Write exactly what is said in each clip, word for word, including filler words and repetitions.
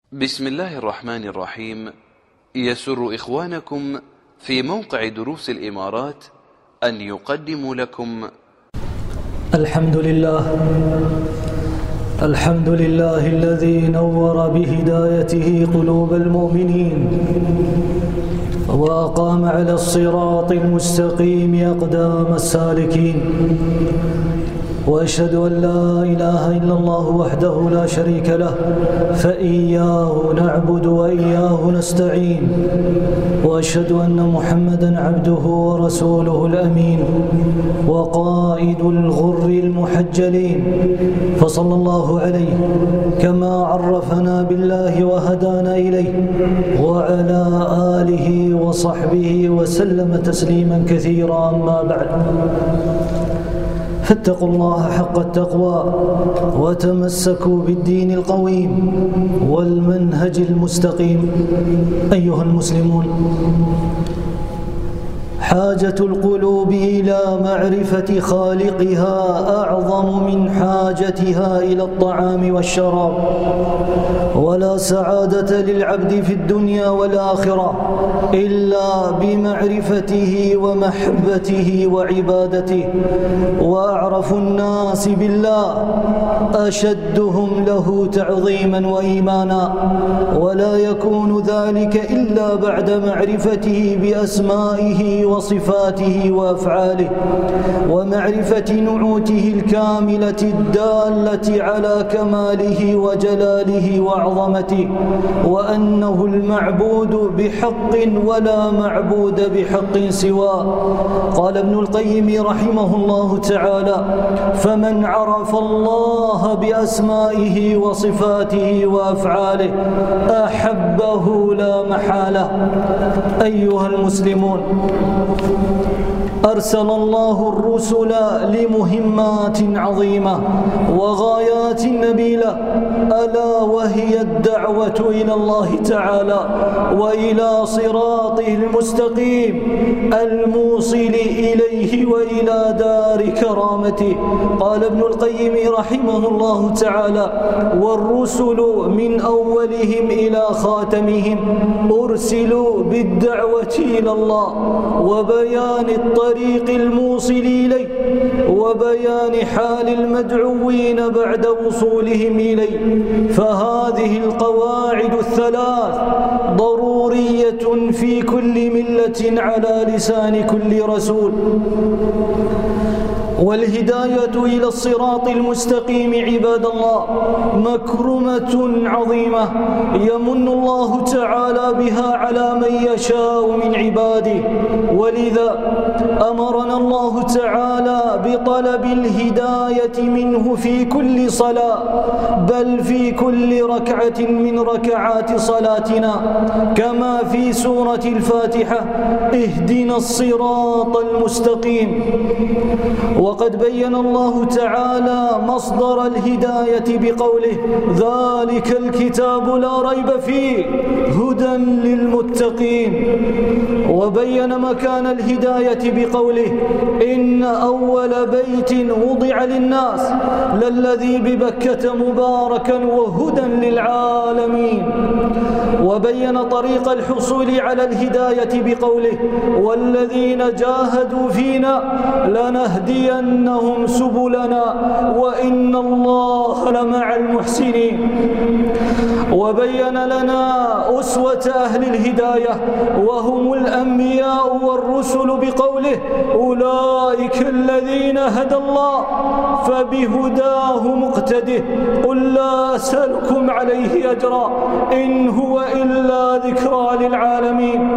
بسم الله الرحمن الرحيم. يسر إخوانكم في موقع دروس الإمارات أن يقدموا لكم الحمد لله الحمد لله الذي نور بهدايته قلوب المؤمنين وأقام على الصراط المستقيم أقدام السالكين، وأشهد أن لا إله إلا الله وحده لا شريك له، فإياه نعبد وإياه نستعين، وأشهد أن محمدًا عبده ورسوله الأمين وقائد الغر المحجلين، فصلى الله عليه كما عرفنا بالله وهدانا إليه وعلى آله وصحبه وسلم تسليما كثيرا. أما بعد، فاتقوا الله حق التقوى وتمسكوا بالدين القويم والمنهج المستقيم. أيها المسلمون، حاجة القلوب إلى معرفة خالقها أعظم من حاجتها إلى الطعام والشراب، ولا سعادة للعبد في الدنيا والآخرة إلا بمعرفته ومحبته وعبادته. وأعرف الناس بالله أشدهم له تعظيما وإيمانا، ولا يكون ذلك إلا بعد معرفته بأسمائه وصفاته وأفعاله، ومعرفة نعوته الكاملة الدالة على كماله وجلاله وعظمته، وأنه المعبود بحق ولا معبود بحق سواه. قال ابن القيم رحمه الله تعالى: فمن عرف الله بأسمائه وصفاته وأفعاله أحبه لا محالة. أيها المسلمون، أرسل الله الرسل لمهمات عظيمة وغايات نبيلة، ألا وهي الدعوة إلى الله تعالى وإلى صراطه المستقيم الموصل إليه وإلى دار كرامته. قال ابن القيم رحمه الله تعالى: والرسل من أولهم إلى خاتمهم أرسلوا بالدعوة إلى الله وبيان الطريق الموصل إليه وبيان حال المدعوين بعد وصولهم إليه. فهذه القواعد الثلاث ضرورية في كل ملة على لسان كل رسول. والهداية إلى الصراط المستقيم عباد الله مكرمة عظيمة يمن الله تعالى بها على من يشاء من عباده، ولذا أمرنا الله تعالى بطلب الهداية منه في كل صلاة، بل في كل ركعة من ركعات صلاتنا، كما في سورة الفاتحة: اهدنا الصراط المستقيم. وقد بين الله تعالى مصدر الهداية بقوله: ذلك الكتاب لا ريب فيه هدى للمتقين. وبين مكان الهداية بقوله: إن أول بيت وضع للناس للذي ببكة مباركا وهدى للعالمين. وبين طريق الحصول على الهداية بقوله: والذين جاهدوا فينا لنهدينهم سبلنا وإن الله لمع المحسنين. وبين لنا أسوة أهل الهداية وهم الأنبياء والرسل بقوله: أولئك الذين هدى الله فبهداه مقتده قل لا أسألكم عليه أجرا إن هو إلا ذكرى للعالمين.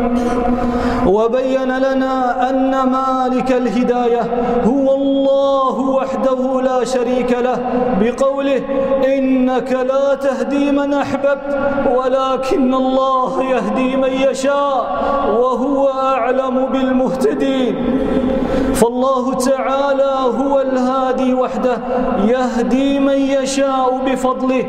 وبين لنا أن مالك الهداية هو الله وحده لا شريك له بقوله: إنك لا تهدي من أحببت ولكن الله يهدي من يشاء وهو أعلم بالمهتدين. فالله تعالى هو الهادي وحده، يهدي من يشاء بفضله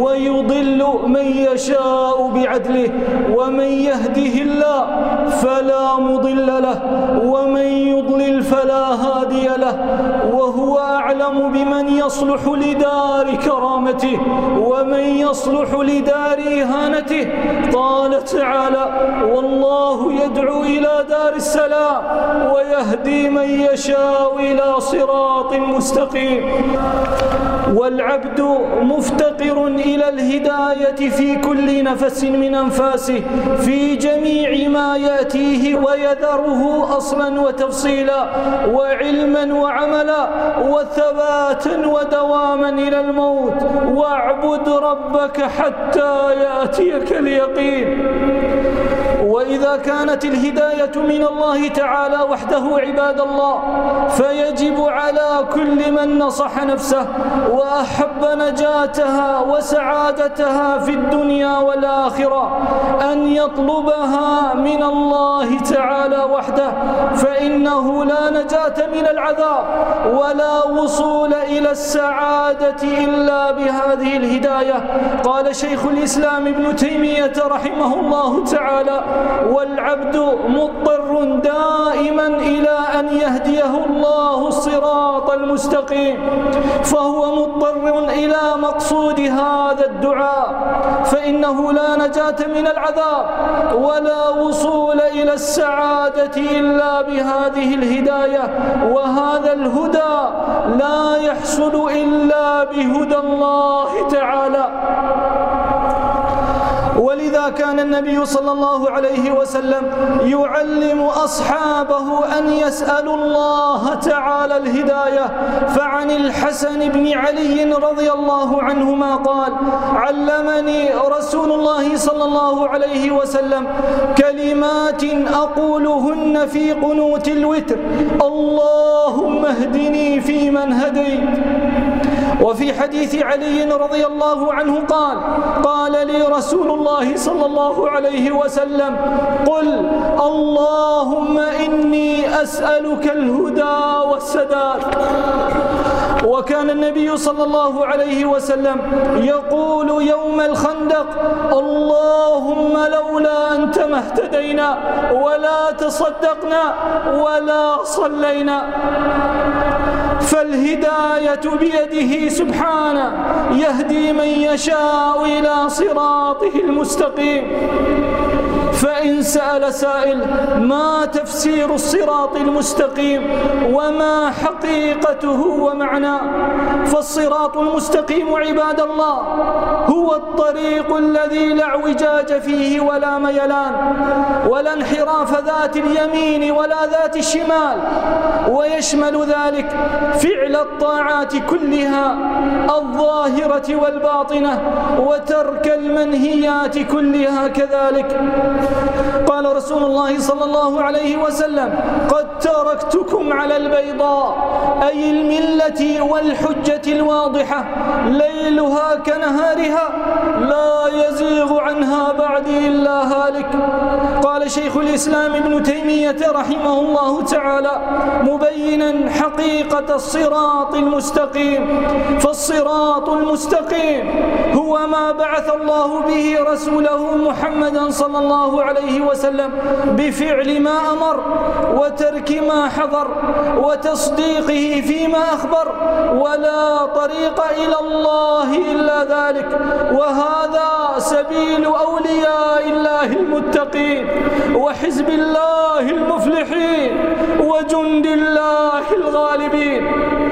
ويضل من يشاء بعدله، ومن يهده الله فلا فلا مضل له ومن يضلل فلا هادي له، وهو أعلم بمن يصلح لدار كرامته ومن يصلح لدار إهانته. قال تعالى: والله يدعو إلى دار السلام ويهدي من يشاء إلى صراط مستقيم. والعبد مفتقر إلى الهداية في كل نفس من أنفاسه في جميع ما يأتيه ويذره أصلا وتفصيلا وعلما وعملا وثباتا ودواما إلى الموت. واعبد ربك حتى يأتيك اليقين. وإذا كانت الهداية من الله تعالى وحده عباد الله، فيجب على كل من نصح نفسه وأحب نجاتها وسعادتها في الدنيا والآخرة أن يطلبها من الله تعالى وحده، فإنه لا نجاة من العذاب ولا وصول إلى السعادة إلا بهذه الهداية. قال شيخ الإسلام ابن تيمية رحمه الله تعالى: والعبد مضطر دائما إلى أن يهديه الله الصراط المستقيم، فهو مضطر إلى مقصود هذا الدعاء، فإنه لا نجاة من العذاب ولا وصول إلى السعادة إلا بهذه الهداية، وهذا الهدى لا يحصل إلا بهدى الله تعالى. ولذا كان النبي صلى الله عليه وسلم يعلم أصحابه أن يسألوا الله تعالى الهداية. فعن الحسن بن علي رضي الله عنهما قال: علمني رسول الله صلى الله عليه وسلم كلمات أقولهن في قنوت الوتر: اللهم اهدني فيمن هديت. وفي حديث علي رضي الله عنه قال: قال لي رسول الله صلى الله عليه وسلم: قل اللهم إني أسألك الهدى والسداد. وكان النبي صلى الله عليه وسلم يقول يوم الخندق: اللهم لولا أنت ما اهتدينا ولا تصدقنا ولا صلينا. فالهداية بيده سبحانه، يهدي من يشاء إلى صراطه المستقيم. فإن سأل سائل: ما تفسير الصراط المستقيم وما حقيقته ومعناه؟ فالصراط المستقيم عباد الله هو الطريق الذي لا اعوجاج فيه ولا ميلان ولا انحراف ذات اليمين ولا ذات الشمال، ويشمل ذلك فعل الطاعات كلها الظاهرة والباطنة وترك المنهيات كلها كذلك. قال رسول الله صلى الله عليه وسلم: قد تركتكم على البيضاء، أي الملة والحجة الواضحة، ليلها كنهارها لا يزيغ عنها بعدي إلا هالك. قال شيخ الإسلام ابن تيمية رحمه الله تعالى مبينا حقيقة الصراط المستقيم: فالصراط المستقيم هو ما بعث الله به رسوله محمدا صلى الله عليه وسلم بفعل ما أمر وترك ما حضر وتصديقه فيما أخبر، ولا طريق إلى الله إلا ذلك. وهذا سبيل أولياء الله المتقين وحزب الله المفلحين وجند الله الغالبين.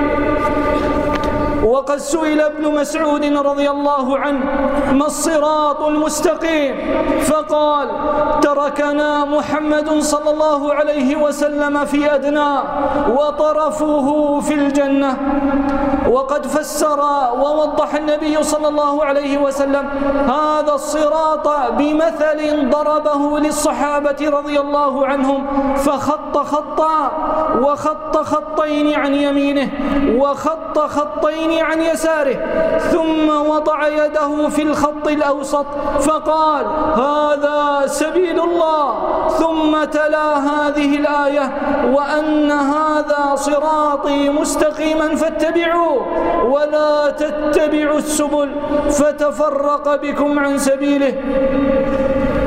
وقد سئل ابن مسعود رضي الله عنه: ما الصراط المستقيم؟ فقال: تركنا محمد صلى الله عليه وسلم في أدناه وطرفه في الجنة. وقد فسر ووضح النبي صلى الله عليه وسلم هذا الصراط بمثل ضربه للصحابة رضي الله عنهم، فخط خطا وخط خطين عن يمينه وخط خطين عن يساره، ثم وضع يده في الخط الأوسط فقال: هذا سبيل الله، ثم تلا هذه الآية: وأن هذا صراطي مستقيما فاتبعوه ولا تتبعوا السبل فتفرق بكم عن سبيله.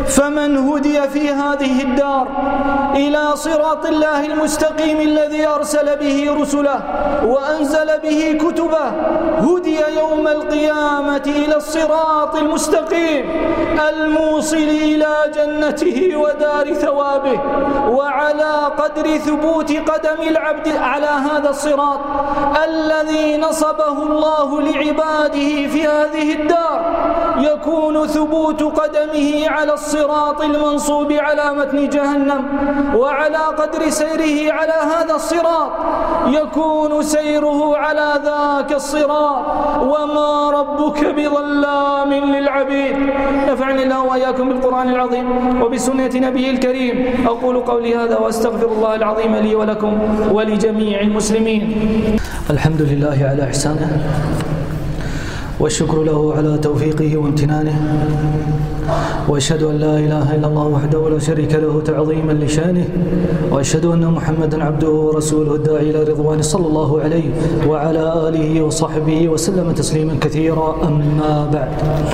فمن هدي في هذه الدار إلى صراط الله المستقيم الذي أرسل به رسله وأنزل به كتبه هدي يوم القيامة إلى الصراط المستقيم الموصل إلى جنته ودار ثوابه. وعلى قدر ثبوت قدم العبد على هذا الصراط الذي نصبه الله لعباده في هذه الدار يكون ثبوت قدمه على الصراط المنصوب على متن جهنم. وعلى قدر سيره على هذا الصراط يكون سيره على ذاك الصراط. وما ربك بظلام للعبيد. نفعني الله وإياكم بالقرآن العظيم وبسنة نبيه الكريم. أقول قولي هذا وأستغفر الله العظيم لي ولكم ولجميع المسلمين. الحمد لله على إحسانه والشكر له على توفيقه وامتنانه، وأشهد أن لا إله إلا الله وحده لا شريك له تعظيما لشانه، وأشهد أن محمدا عبده ورسوله الداعي إلى رضوانه صلى الله عليه وعلى آله وصحبه وسلم تسليما كثيرا. أما بعد،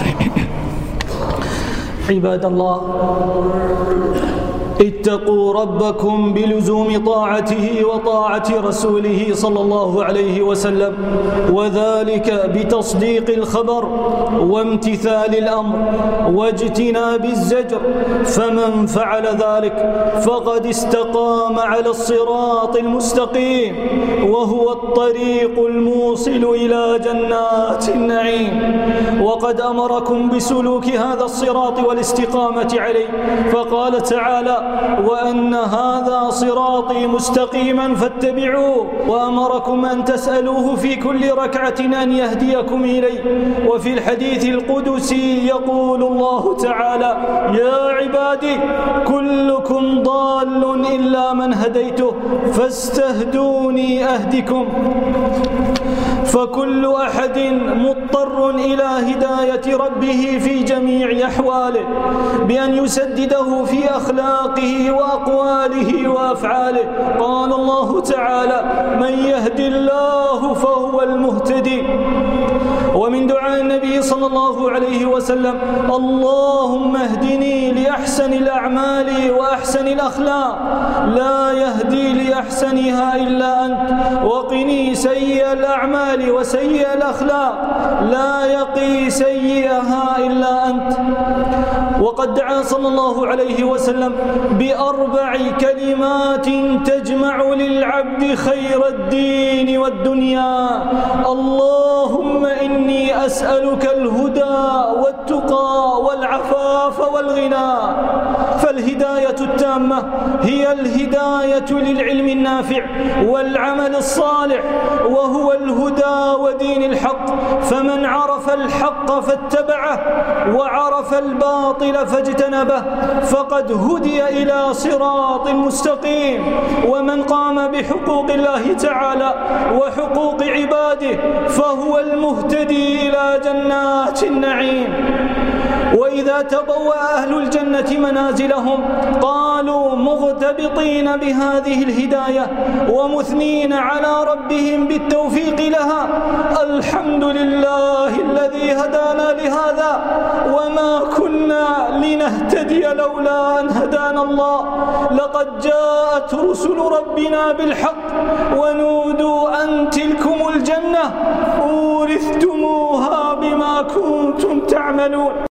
عباد الله، اتقوا ربكم بلزوم طاعته وطاعة رسوله صلى الله عليه وسلم، وذلك بتصديق الخبر وامتثال الأمر واجتناب الزجر. فمن فعل ذلك فقد استقام على الصراط المستقيم، وهو الطريق الموصل إلى جنات النعيم. وقد أمركم بسلوك هذا الصراط والاستقامة عليه، فقال تعالى: وأن هذا صراطي مستقيما فاتبعوه. وأمركم أن تسألوه في كل ركعة أن يهديكم إليه. وفي الحديث القدسي يقول الله تعالى: يا عبادي كلكم ضال إلا من هديته فاستهدوني أهدكم. فكل أحد مضطر إلى هداية ربه في جميع أحواله بأن يسدده في أخلاقه وأقواله وأفعاله. قال الله تعالى: من يهد الله فهو المهتدي. ومن دعاء النبي صلى الله عليه وسلم: اللهم اهدني لأحسن الأعمال وأحسن الأخلاق، لا يهدي لأحسنها إلا أنت، وقني سيئ الأعمال وسيئ الأخلاق، لا يقي سيئها إلا أنت. وقد دعا صلى الله عليه وسلم بأربع كلمات تجمع للعبد خير الدين والدنيا: اللهم إني أسألك الهدى والتقى والعفاف والغنى. فالهداية التامة هي الهداية للعلم النافع والعمل الصالح، وهو الهدى ودين الحق. فمن عرف الحق فاتبعه وعرف الباطل فاجتنبه فقد هدي إلى صراط مستقيم. ومن قام بحقوق الله تعالى وحقوق عباده فهو المهتدي إلى جنات النعيم. وإذا تبوأ أهل الجنة منازلهم قالوا مغتبطين بهذه الهداية ومثنين على ربهم بالتوفيق لها: الحمد لله الذي هدانا لهذا وما كنا لنهتدي لولا أن هدانا الله، لقد جاءت رسل ربنا بالحق ونودوا أن تلكم الجنة أورثتموها بما كنتم تعملون.